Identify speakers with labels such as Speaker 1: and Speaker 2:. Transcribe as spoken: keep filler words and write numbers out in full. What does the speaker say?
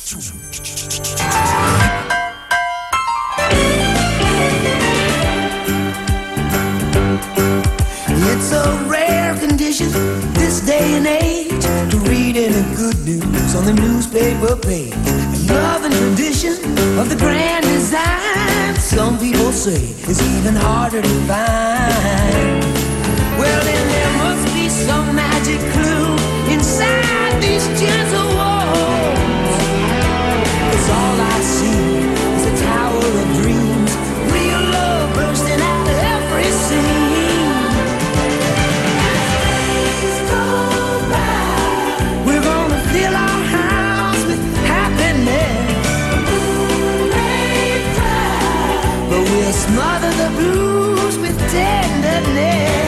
Speaker 1: It's a rare condition this day and age to read any good news on the newspaper page. Love and tradition of the grand design, some people say, is even harder to find. Well, then there must be some magic clue inside these gentle walls. 'Cause all I see is a tower of dreams, real love bursting out of every scene. Days go by, we're gonna fill our house with happiness. Moon may cry, but we'll smother the blues with tenderness.